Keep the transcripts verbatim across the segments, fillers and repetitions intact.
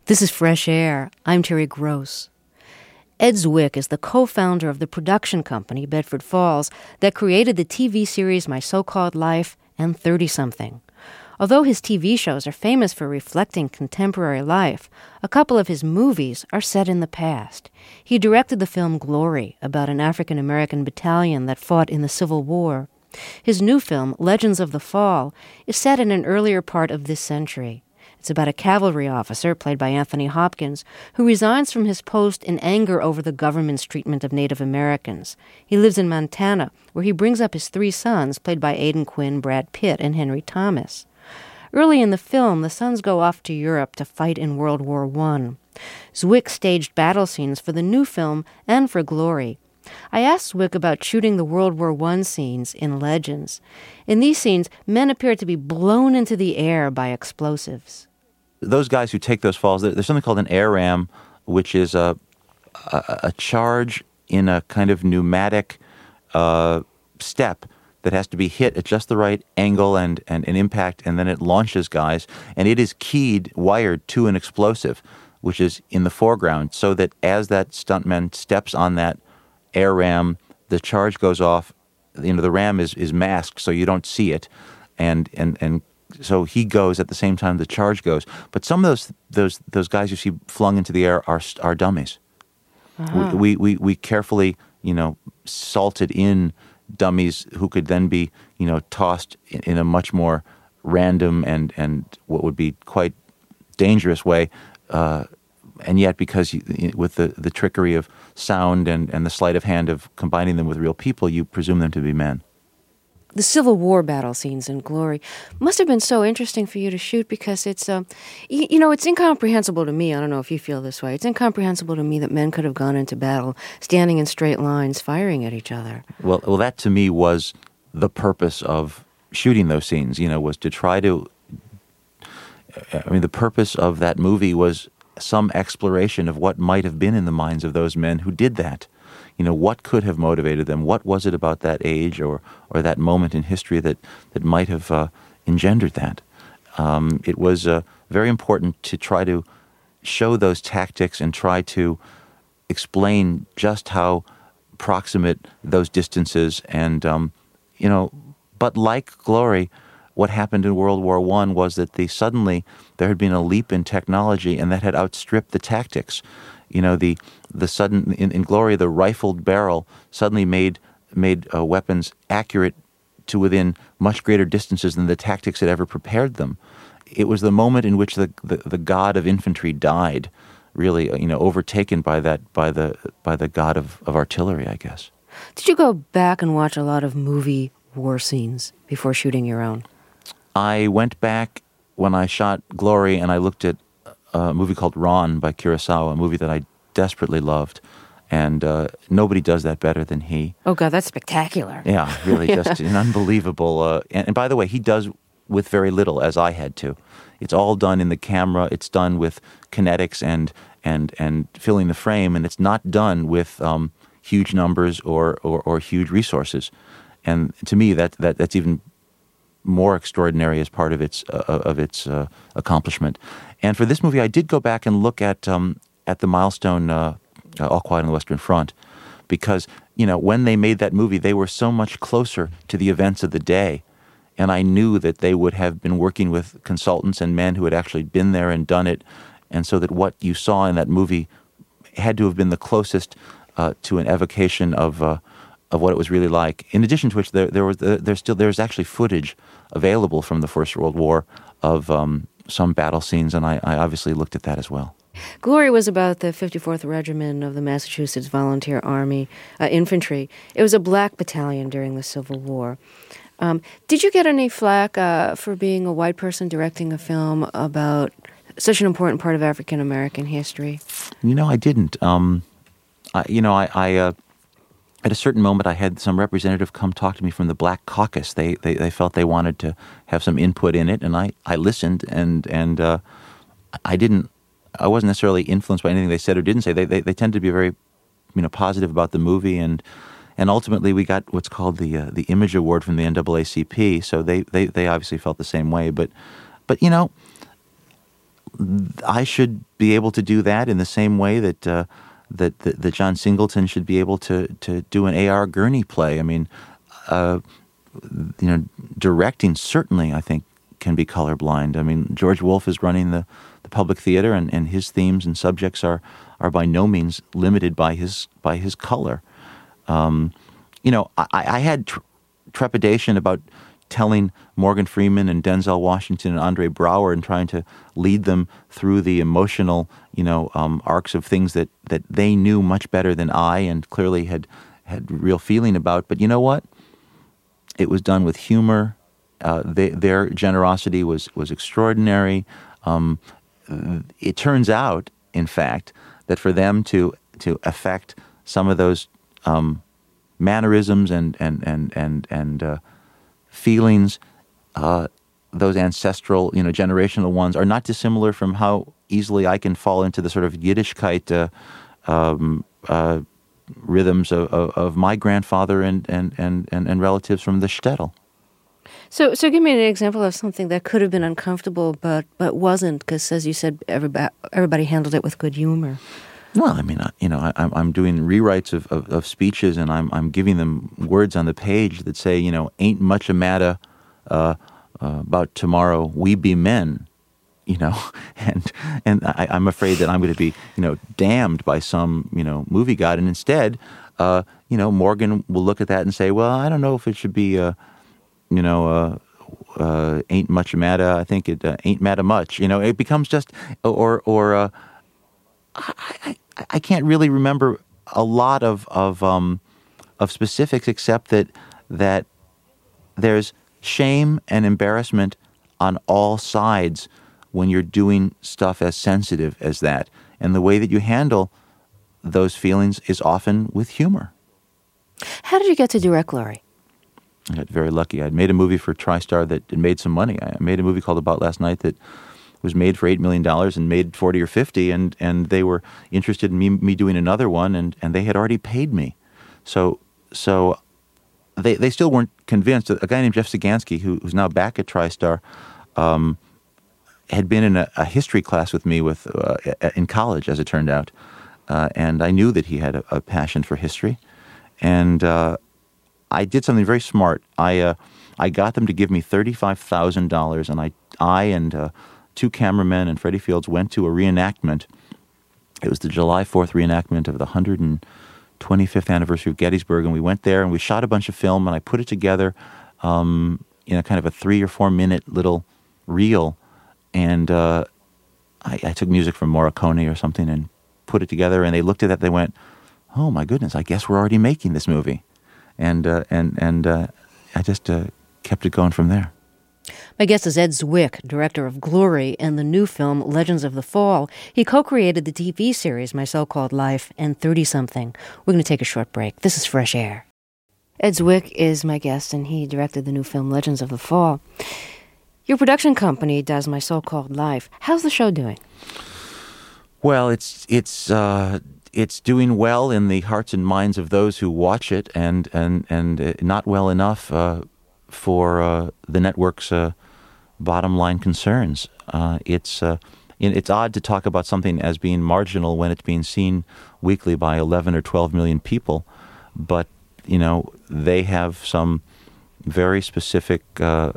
This is Fresh Air. I'm Terry Gross. Ed Zwick is the co-founder of the production company, Bedford Falls, that created the T V series My So-Called Life and thirty-something. Although his T V shows are famous for reflecting contemporary life, a couple of his movies are set in the past. He directed the film Glory, about an African-American battalion that fought in the Civil War. His new film, Legends of the Fall, is set in an earlier part of this century. It's about a cavalry officer, played by Anthony Hopkins, who resigns from his post in anger over the government's treatment of Native Americans. He lives in Montana, where he brings up his three sons, played by Aidan Quinn, Brad Pitt, and Henry Thomas. Early in the film, the sons go off to Europe to fight in World War One. Zwick staged battle scenes for the new film and for Glory. I asked Zwick about shooting the World War One scenes in Legends. In these scenes, men appear to be blown into the air by explosives. Those guys who take those falls, there's something called an air ram, which is a, a, a charge in a kind of pneumatic uh, step that has to be hit at just the right angle and, and an impact, and then it launches guys. And it is keyed, wired to an explosive, which is in the foreground, so that as that stuntman steps on that air ram, the charge goes off. You know, the ram is, is masked, so you don't see it, and and and so he goes at the same time the charge goes. But some of those those those guys you see flung into the air are are dummies. Uh-huh. We, we we carefully, you know, salted in dummies who could then be, you know, tossed in, in a much more random and and what would be quite dangerous way. Uh, and yet, because you, with the, the trickery of sound and, and the sleight of hand of combining them with real people, you presume them to be men. The Civil War battle scenes in Glory must have been so interesting for you to shoot because it's, uh, you, you know, it's incomprehensible to me. I don't know if you feel this way. It's incomprehensible to me that men could have gone into battle standing in straight lines, firing at each other. Well, well, that to me was the purpose of shooting those scenes, you know, was to try to, I mean, the purpose of that movie was some exploration of what might have been in the minds of those men who did that. You know, what could have motivated them? What was it about that age or or that moment in history that, that might have uh, engendered that? Um, it was uh, very important to try to show those tactics and try to explain just how proximate those distances and, um, you know, but like Glory, what happened in World War One was that the suddenly there had been a leap in technology and that had outstripped the tactics. You know, the the sudden in, in Glory, the rifled barrel suddenly made made uh, weapons accurate to within much greater distances than the tactics had ever prepared them. It was the moment in which the the, the god of infantry died, really, you know, overtaken by that by the by the god of, of artillery, I guess. Did you go back and watch a lot of movie war scenes before shooting your own? I went back when I shot Glory and I looked at a movie called Ron by Kurosawa, a movie that I desperately loved. And uh, nobody does that better than he. Oh, God, that's spectacular. Yeah, really yeah. Just an unbelievable... Uh, and, and by the way, he does with very little, as I had to. It's all done in the camera. It's done with kinetics and and, and filling the frame. And it's not done with um, huge numbers or, or, or huge resources. And to me, that, that that's even more extraordinary as part of its uh, of its uh, accomplishment. And for this movie, I did go back and look at um, at the milestone uh, uh, All Quiet on the Western Front, because you know when they made that movie, they were so much closer to the events of the day, and I knew that they would have been working with consultants and men who had actually been there and done it, and so that what you saw in that movie had to have been the closest uh, to an evocation of. Uh, of what it was really like. In addition to which, there there was there still there's actually footage available from the First World War of um, some battle scenes, and I, I obviously looked at that as well. Glory was about the fifty-fourth Regiment of the Massachusetts Volunteer Army uh, Infantry. It was a black battalion during the Civil War. Um, did you get any flack uh, for being a white person directing a film about such an important part of African American history? You know, I didn't. Um, I, you know, I. I uh, At a certain moment, I had some representative come talk to me from the Black Caucus. They they, they felt they wanted to have some input in it, and I, I listened, and and uh, I didn't. I wasn't necessarily influenced by anything they said or didn't say. They they, they tend to be very, you know, positive about the movie, and and ultimately we got what's called the uh, the Image Award from the N double A C P. So they, they, they obviously felt the same way. But but you know, I should be able to do that in the same way that uh, that, that that John Singleton should be able to to do an A R Gurney play. I mean, uh, you know, directing certainly, I think, can be colorblind. I mean, George Wolfe is running the, the Public Theater, and, and his themes and subjects are are by no means limited by his by his color. Um, you know, I, I had tr- trepidation about telling Morgan Freeman and Denzel Washington and Andre Braugher and trying to lead them through the emotional, you know, um, arcs of things that, that they knew much better than I and clearly had had real feeling about. But you know what? It was done with humor. Uh, they, their generosity was was extraordinary. Um, it turns out, in fact, that for them to to affect some of those um, mannerisms and and and and and uh, feelings, uh, those ancestral, you know, generational ones, are not dissimilar from how easily I can fall into the sort of Yiddishkeit uh, um, uh, rhythms of, of, of my grandfather and, and, and, and, and relatives from the shtetl. So, so give me an example of something that could have been uncomfortable, but but wasn't, because as you said, everybody everybody handled it with good humor. Well, I mean, you know, I, I'm doing rewrites of, of, of speeches, and I'm I'm giving them words on the page that say, you know, ain't much a matter uh, uh, about tomorrow. We be men, you know, and and I, I'm afraid that I'm going to be, you know, damned by some, you know, movie god, and instead, uh, you know, Morgan will look at that and say, well, I don't know if it should be, uh, you know, uh, uh, ain't much a matter. I think it uh, ain't matter much. You know, it becomes just or or. Uh, I, I, I can't really remember a lot of of um, of specifics, except that that there's shame and embarrassment on all sides when you're doing stuff as sensitive as that, and the way that you handle those feelings is often with humor. How did you get to direct, Laurie? I got very lucky. I'd made a movie for TriStar that had made some money. I made a movie called About Last Night that was made for eight million dollars and made forty or fifty, and, and they were interested in me, me doing another one, and, and they had already paid me. So so they they still weren't convinced. A guy named Jeff Sagansky, who, who's now back at TriStar, um, had been in a, a history class with me with uh, in college, as it turned out, uh, and I knew that he had a, a passion for history, and uh, I did something very smart. I uh, I got them to give me thirty-five thousand dollars, and I I and uh, two cameramen and Freddie Fields went to a reenactment. It was the July fourth reenactment of the one hundred twenty-fifth anniversary of Gettysburg, and we went there and we shot a bunch of film, and I put it together um, in a kind of a three or four minute little reel, and uh, I, I took music from Morricone or something and put it together, and they looked at that, they went, oh my goodness, I guess we're already making this movie. And, uh, and, and uh, I just uh, kept it going from there. My guest is Ed Zwick, director of Glory and the new film Legends of the Fall. He co-created the T V series My So-Called Life and thirty-something. We're going to take a short break. This is Fresh Air. Ed Zwick is my guest, and he directed the new film Legends of the Fall. Your production company does My So-Called Life. How's the show doing? Well, it's it's uh, it's doing well in the hearts and minds of those who watch it, and and and uh, not well enough uh, for uh, the network's uh, bottom line concerns. Uh, it's uh, it's odd to talk about something as being marginal when it's being seen weekly by eleven or twelve million people, but you know they have some very specific uh,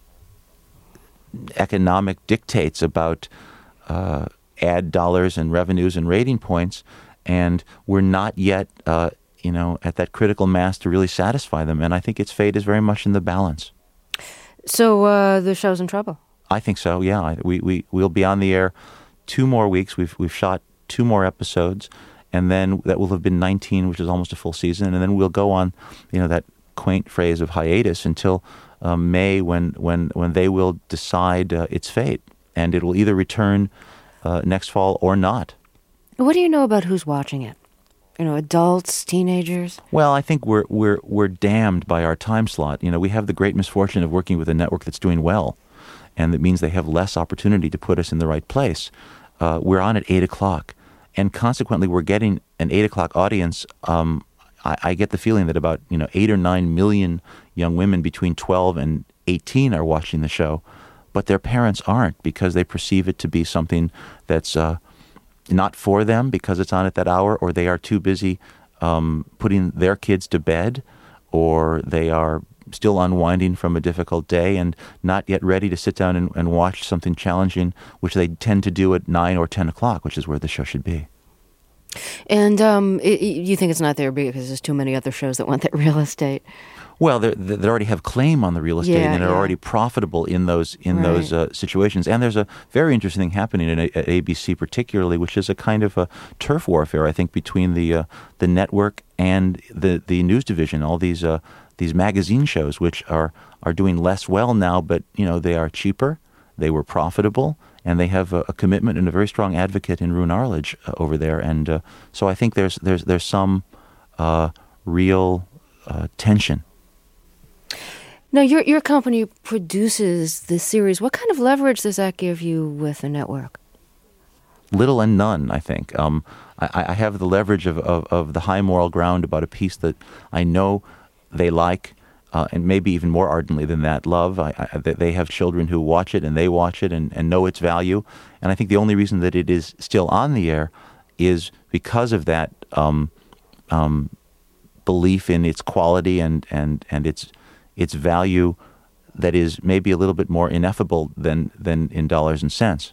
economic dictates about uh, ad dollars and revenues and rating points, and we're not yet uh, you know at that critical mass to really satisfy them. And I think its fate is very much in the balance. So uh, the show's in trouble? I think so, yeah. I, we, we, we'll be on the air two more weeks. We've we've shot two more episodes, and then that will have been nineteen, which is almost a full season, and then we'll go on, you know, that quaint phrase of hiatus until um, May when, when, when they will decide uh, its fate, and it will either return uh, next fall or not. What do you know about who's watching it? You know, adults, teenagers? Well, I think we're we're we're damned by our time slot. You know, we have the great misfortune of working with a network that's doing well, and that means they have less opportunity to put us in the right place. Uh, we're on at eight o'clock, and consequently, we're getting an eight o'clock audience. Um, I, I get the feeling that about you know eight or nine million young women between twelve and eighteen are watching the show, but their parents aren't because they perceive it to be something that's uh, not for them because it's on at that hour, or they are too busy um, putting their kids to bed, or they are still unwinding from a difficult day and not yet ready to sit down and, and watch something challenging, which they tend to do at nine or ten o'clock, which is where the show should be. And um, it, you think it's not there because there's too many other shows that want that real estate? Well, they they already have claim on the real estate, yeah, and they're yeah. already profitable in those in right. those uh, situations. And there's a very interesting thing happening at, at A B C, particularly, which is a kind of a turf warfare, I think, between the uh, the network and the the news division. All these uh, these magazine shows, which are are doing less well now, but you know they are cheaper, they were profitable, and they have a, a commitment and a very strong advocate in Roone Arledge uh, over there. And uh, so I think there's there's there's some uh, real uh, tension. Now, your your company produces this series. What kind of leverage does that give you with the network? Little and none, I think. Um, I, I have the leverage of, of, of the high moral ground about a piece that I know they like, uh, and maybe even more ardently than that, love. I, I, they have children who watch it, and they watch it and, and know its value. And I think the only reason that it is still on the air is because of that um, um, belief in its quality and, and, and its its value that is maybe a little bit more ineffable than, than in dollars and cents.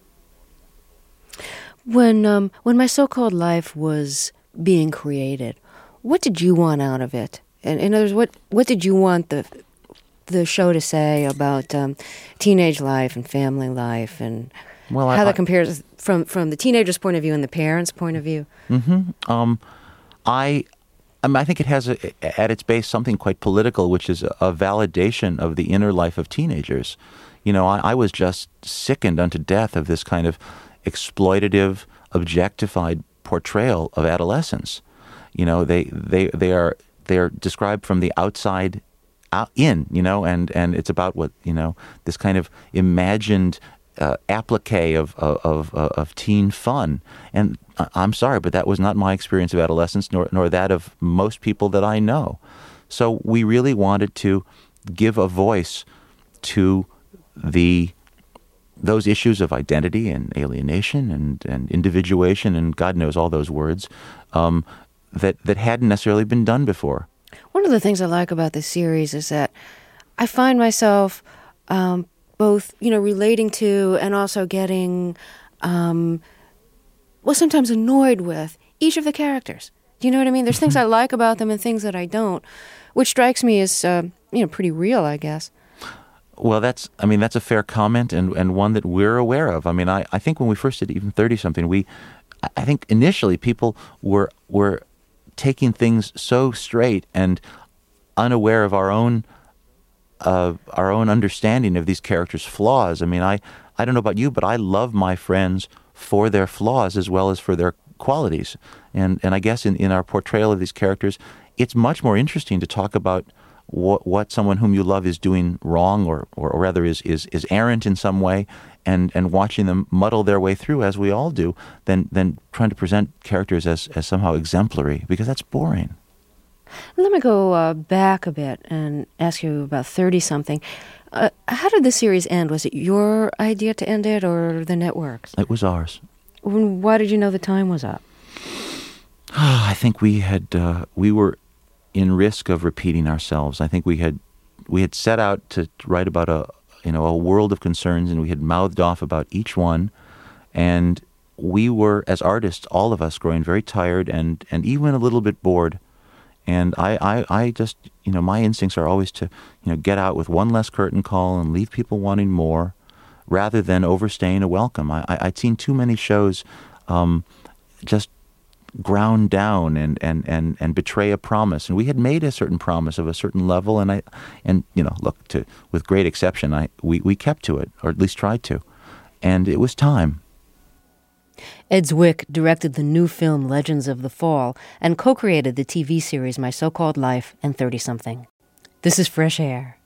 When um, when My So-Called Life was being created, what did you want out of it? And in other words, what, what did you want the the show to say about um, teenage life and family life, and well, how I, that compares from, from the teenager's point of view and the parent's point of view? Mm-hmm. Um, I... I, mean, I think it has a, at its base something quite political, which is a, a validation of the inner life of teenagers. You know, I, I was just sickened unto death of this kind of exploitative, objectified portrayal of adolescence. You know, they they they are they are described from the outside out in. You know, and and it's about what you know this kind of imagined Uh, applique of, of of of teen fun, and I'm sorry, but that was not my experience of adolescence, nor nor that of most people that I know. So we really wanted to give a voice to the those issues of identity and alienation and, and individuation and God knows all those words um, that that hadn't necessarily been done before. One of the things I like about this series is that I find myself Um, both, you know, relating to and also getting, um, well, sometimes annoyed with each of the characters. Do you know what I mean? There's things I like about them and things that I don't, which strikes me as, uh, you know, pretty real, I guess. Well, that's, I mean, that's a fair comment and, and one that we're aware of. I mean, I, I think when we first did Even thirty-something, we, I think initially people were were taking things so straight and unaware of our own Uh, our own understanding of these characters' flaws. I mean, I, I don't know about you, but I love my friends for their flaws as well as for their qualities. And and I guess in, in our portrayal of these characters, it's much more interesting to talk about what what someone whom you love is doing wrong or, or, or rather is, is, is errant in some way and, and watching them muddle their way through, as we all do, than, than trying to present characters as, as somehow exemplary, because that's boring. Let me go uh, back a bit and ask you about thirty-something. Uh, how did the series end? Was it your idea to end it or the network's? It was ours. Why did you know the time was up? I think we had uh, we were in risk of repeating ourselves. I think we had we had set out to write about a you know a world of concerns, and we had mouthed off about each one, and we were, as artists, all of us, growing very tired and and even a little bit bored. And I, I, I just, you know, my instincts are always to, you know, get out with one less curtain call and leave people wanting more rather than overstaying a welcome. I, I, I'd seen too many shows um, just ground down and, and, and, and betray a promise. And we had made a certain promise of a certain level. And, I, and you know, look, to with great exception, I we, we kept to it, or at least tried to. And it was time. Ed Zwick directed the new film Legends of the Fall and co-created the T V series My So-Called Life and thirty-something. This is Fresh Air.